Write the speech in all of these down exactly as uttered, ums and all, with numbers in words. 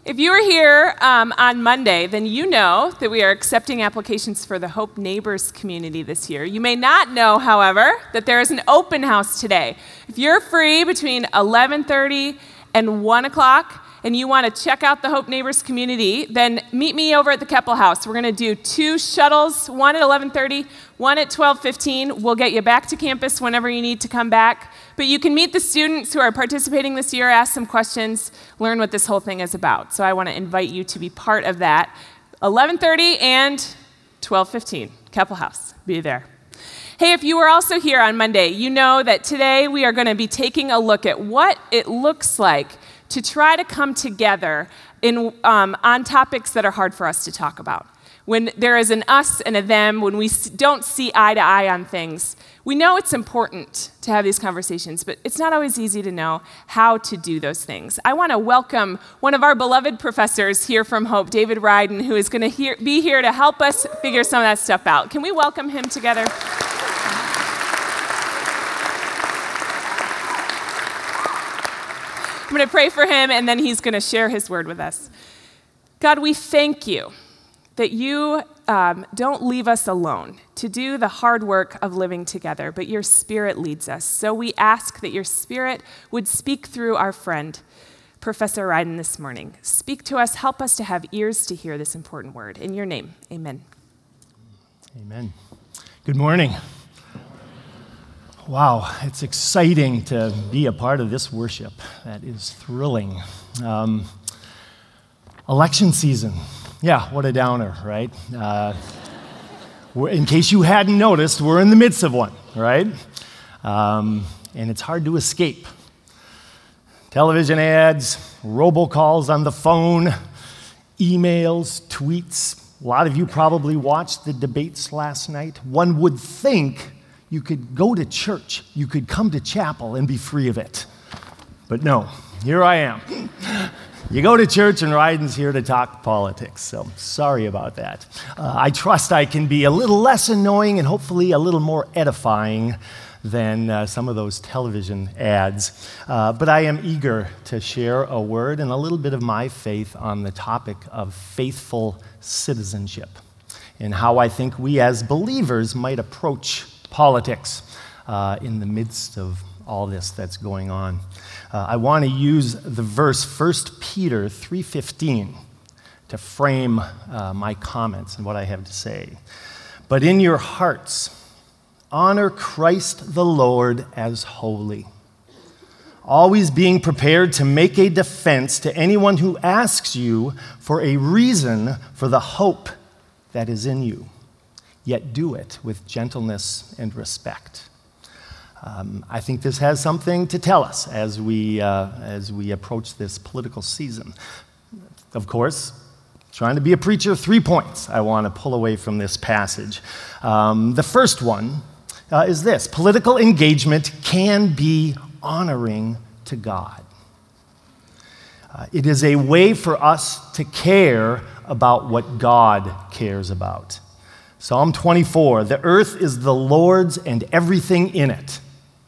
If you were here um, on Monday, then you know that we are accepting applications for the Hope Neighbors community this year. You may not know, however, that there is an open house today. If you're free between eleven thirty and one o'clock, and you want to check out the Hope Neighbors community, then meet me over at the Keppel House. We're going to do two shuttles, one at eleven thirty, one at twelve fifteen. We'll get you back to campus whenever you need to come back. But you can meet the students who are participating this year, ask some questions, learn what this whole thing is about. So I want to invite you to be part of that. eleven thirty and twelve fifteen, Keppel House. Be there. Hey, if you were also here on Monday, you know that today we are going to be taking a look at what it looks like to try to come together in, um, on topics that are hard for us to talk about. When there is an us and a them, when we don't see eye to eye on things, we know it's important to have these conversations, but it's not always easy to know how to do those things. I want to welcome one of our beloved professors here from Hope, David Ryden, who is going to be here to help us figure some of that stuff out. Can we welcome him together? I'm going to pray for him, and then he's going to share his word with us. God, we thank you that you um, don't leave us alone to do the hard work of living together, but your Spirit leads us. So we ask that your Spirit would speak through our friend, Professor Ryden, this morning. Speak to us, help us to have ears to hear this important word. In your name, amen. Amen. Good morning. Wow, it's exciting to be a part of this worship. That is thrilling. Um, election season. Yeah, what a downer, right? Uh, in case you hadn't noticed, we're in the midst of one, right? Um, and it's hard to escape. Television ads, robocalls on the phone, emails, tweets. A lot of you probably watched the debates last night. One would think you could go to church, you could come to chapel and be free of it. But no, here I am. You go to church and Ryden's here to talk politics, so sorry about that. Uh, I trust I can be a little less annoying and hopefully a little more edifying than uh, some of those television ads. Uh, but I am eager to share a word and a little bit of my faith on the topic of faithful citizenship and how I think we as believers might approach politics uh, in the midst of all this that's going on. Uh, I want to use the verse First Peter three fifteen to frame uh, my comments and what I have to say. But in your hearts, honor Christ the Lord as holy, always being prepared to make a defense to anyone who asks you for a reason for the hope that is in you. Yet do it with gentleness and respect. Um, I think this has something to tell us as we, uh, as we approach this political season. Of course, trying to be a preacher, three points I want to pull away from this passage. Um, the first one uh, is this: political engagement can be honoring to God. Uh, it is a way for us to care about what God cares about. Psalm twenty-four, the earth is the Lord's and everything in it.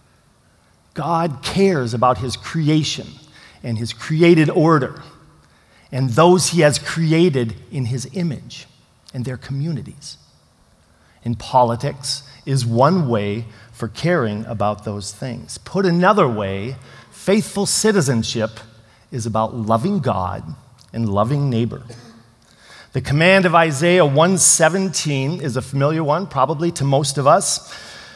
God cares about his creation and his created order and those he has created in his image and their communities. And politics is one way for caring about those things. Put another way, faithful citizenship is about loving God and loving neighbor. The command of Isaiah one seventeen is a familiar one, probably to most of us.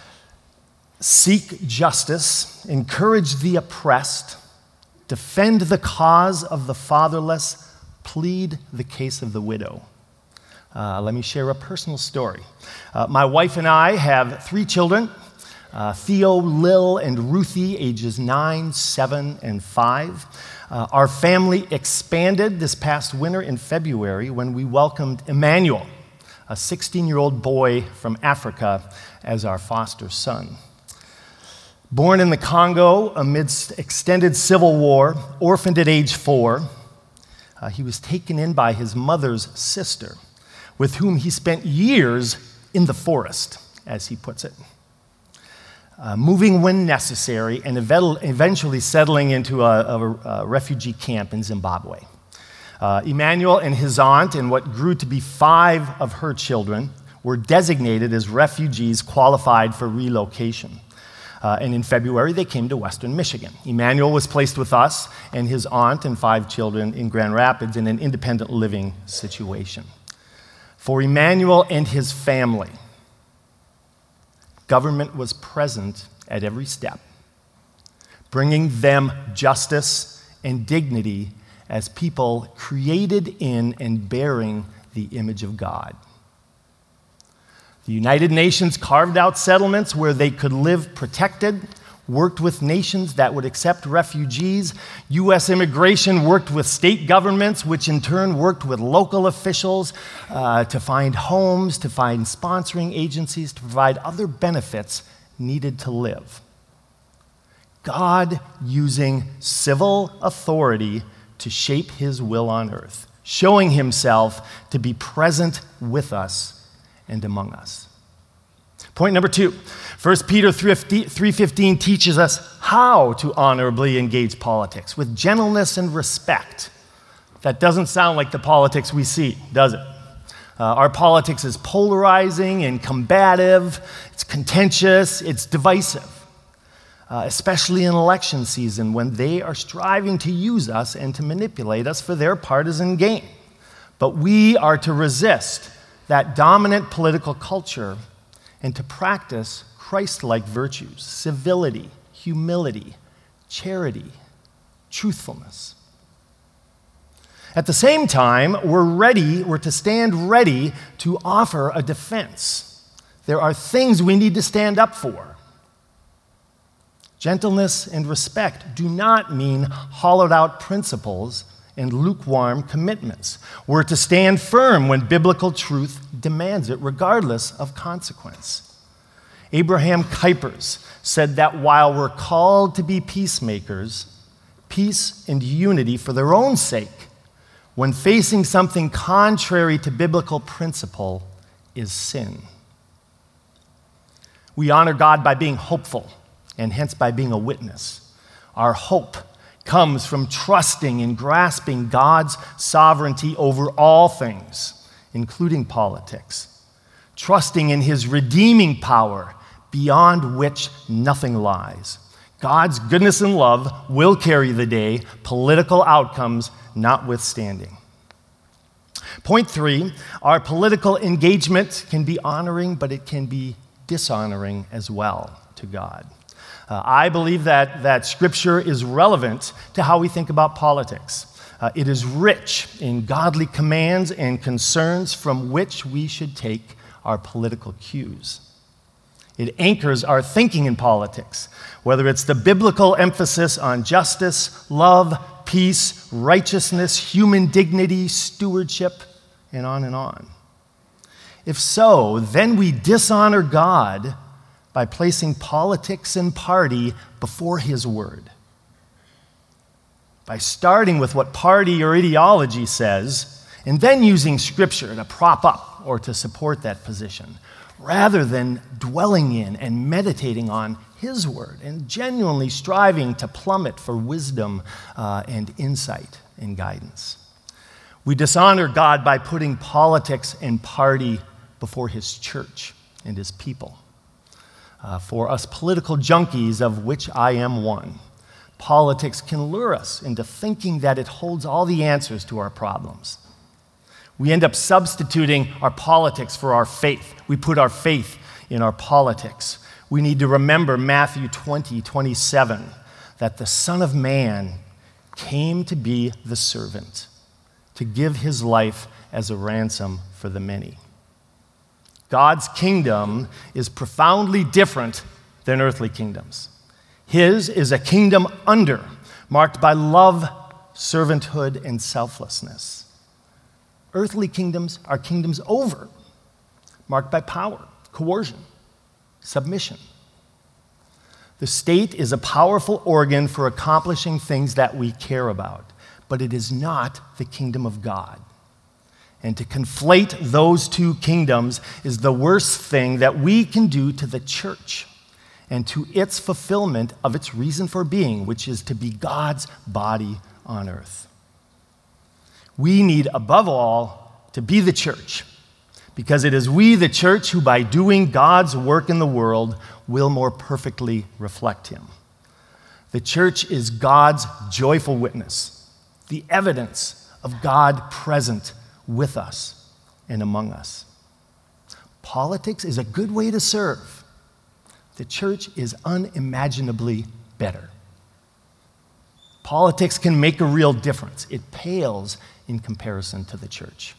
Seek justice, encourage the oppressed, defend the cause of the fatherless, plead the case of the widow. Uh, let me share a personal story. Uh, my wife and I have three children, uh, Theo, Lil, and Ruthie, ages nine, seven, and five. Uh, our family expanded this past winter in February when we welcomed Emmanuel, a sixteen-year-old boy from Africa, as our foster son. Born in the Congo amidst extended civil war, orphaned at age four, uh, he was taken in by his mother's sister, with whom he spent years in the forest, as he puts it. Uh, moving when necessary, and ev- eventually settling into a, a, a refugee camp in Zimbabwe. Uh, Emmanuel and his aunt and what grew to be five of her children were designated as refugees qualified for relocation. Uh, and in February, they came to Western Michigan. Emmanuel was placed with us and his aunt and five children in Grand Rapids in an independent living situation. For Emmanuel and his family, government was present at every step, bringing them justice and dignity as people created in and bearing the image of God. The United Nations carved out settlements where they could live protected, worked with nations that would accept refugees. U S immigration worked with state governments, which in turn worked with local officials uh, to find homes, to find sponsoring agencies, to provide other benefits needed to live. God using civil authority to shape his will on earth, showing himself to be present with us and among us. Point number two, First Peter three fifteen teaches us how to honorably engage politics with gentleness and respect. That doesn't sound like the politics we see, does it? Uh, our politics is polarizing and combative, it's contentious, it's divisive, uh, especially in election season when they are striving to use us and to manipulate us for their partisan gain. But we are to resist that dominant political culture and to practice Christ-like virtues, civility, humility, charity, truthfulness. At the same time, we're ready, we're to stand ready to offer a defense. There are things we need to stand up for. Gentleness and respect do not mean hollowed out principles and lukewarm commitments. We're to stand firm when biblical truth demands it, regardless of consequence. Abraham Kuypers said that while we're called to be peacemakers, peace and unity for their own sake, when facing something contrary to biblical principle, is sin. We honor God by being hopeful, and hence by being a witness. Our hope comes from trusting and grasping God's sovereignty over all things, including politics, trusting in his redeeming power beyond which nothing lies. God's goodness and love will carry the day, political outcomes notwithstanding. Point three, our political engagement can be honoring, but it can be dishonoring as well to God. Uh, I believe that, that Scripture is relevant to how we think about politics. Uh, it is rich in godly commands and concerns from which we should take our political cues. It anchors our thinking in politics, whether it's the biblical emphasis on justice, love, peace, righteousness, human dignity, stewardship, and on and on. If so, then we dishonor God by placing politics and party before his word. By starting with what party or ideology says, and then using Scripture to prop up or to support that position, rather than dwelling in and meditating on his word and genuinely striving to plumb it for wisdom uh, and insight and guidance. We dishonor God by putting politics and party before his church and his people. Uh, for us political junkies, of which I am one, politics can lure us into thinking that it holds all the answers to our problems. We end up substituting our politics for our faith. We put our faith in our politics. We need to remember Matthew twenty, twenty-seven, that the Son of Man came to be the servant, to give his life as a ransom for the many. God's kingdom is profoundly different than earthly kingdoms. His is a kingdom under, marked by love, servanthood, and selflessness. Earthly kingdoms are kingdoms over, marked by power, coercion, submission. The state is a powerful organ for accomplishing things that we care about, but it is not the kingdom of God. And to conflate those two kingdoms is the worst thing that we can do to the church and to its fulfillment of its reason for being, which is to be God's body on earth. We need, above all, to be the church, because it is we, the church, who by doing God's work in the world will more perfectly reflect him. The church is God's joyful witness, the evidence of God present with us and among us. Politics is a good way to serve. The church is unimaginably better. Politics can make a real difference. It pales in comparison to the church.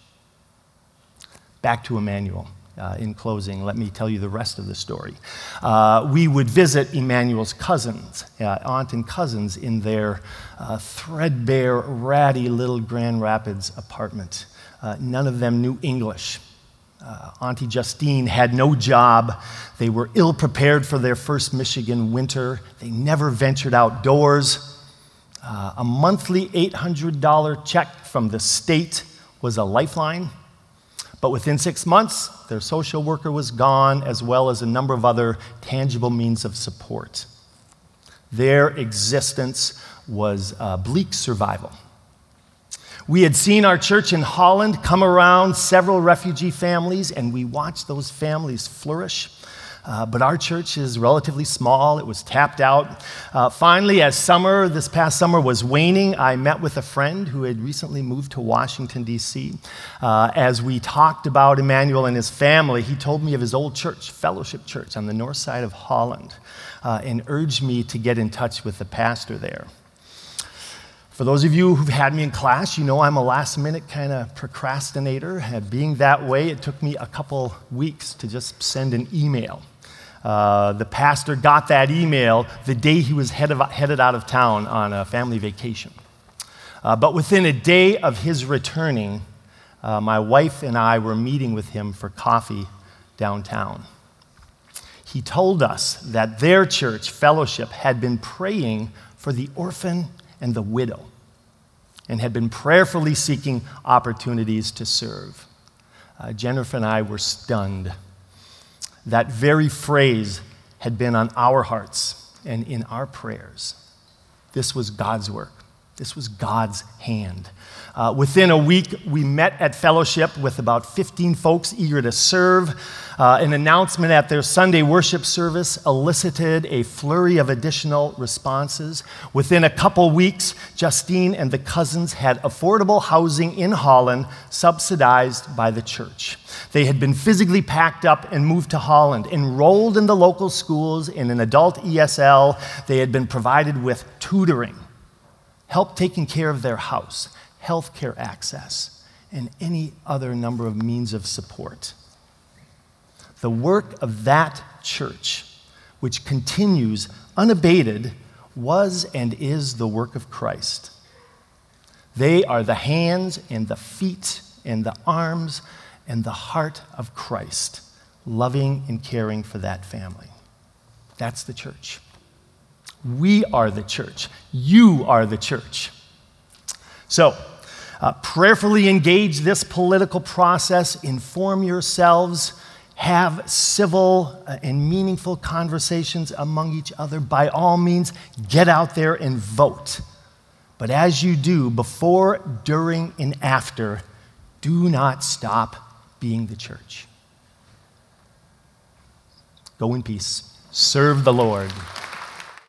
Back to Emmanuel. Uh, in closing, let me tell you the rest of the story. Uh, we would visit Emmanuel's cousins, uh, aunt and cousins, in their uh, threadbare, ratty little Grand Rapids apartment. Uh, none of them knew English. Uh, Auntie Justine had no job. They were ill-prepared for their first Michigan winter. They never ventured outdoors. Uh, a monthly eight hundred dollars check from the state was a lifeline. But within six months, their social worker was gone, as well as a number of other tangible means of support. Their existence was uh, bleak survival. We had seen our church in Holland come around several refugee families, and we watched those families flourish. Uh, but our church is relatively small. It was tapped out. Uh, finally, as summer, this past summer was waning, I met with a friend who had recently moved to Washington, D C Uh, as we talked about Emmanuel and his family, he told me of his old church, Fellowship Church, on the north side of Holland, uh, and urged me to get in touch with the pastor there. For those of you who've had me in class, you know I'm a last-minute kind of procrastinator. And being that way, it took me a couple weeks to just send an email. Uh, the pastor got that email the day he was head of, headed out of town on a family vacation. Uh, but within a day of his returning, uh, my wife and I were meeting with him for coffee downtown. He told us that their church, Fellowship, had been praying for the orphan and the widow, and had been prayerfully seeking opportunities to serve. Uh, Jennifer and I were stunned. That very phrase had been on our hearts and in our prayers. This was God's work. This was God's hand. Uh, within a week, we met at Fellowship with about fifteen folks eager to serve. Uh, an announcement at their Sunday worship service elicited a flurry of additional responses. Within a couple weeks, Justine and the cousins had affordable housing in Holland, subsidized by the church. They had been physically packed up and moved to Holland, enrolled in the local schools in an adult E S L. They had been provided with tutoring, help taking care of their house, health care access, and any other number of means of support. The work of that church, which continues unabated, was and is the work of Christ. They are the hands and the feet and the arms and the heart of Christ, loving and caring for that family. That's the church. We are the church. You are the church. So, uh, prayerfully engage this political process, inform yourselves, have civil uh, and meaningful conversations among each other. By all means, get out there and vote. But as you do, before, during, and after, do not stop being the church. Go in peace. Serve the Lord.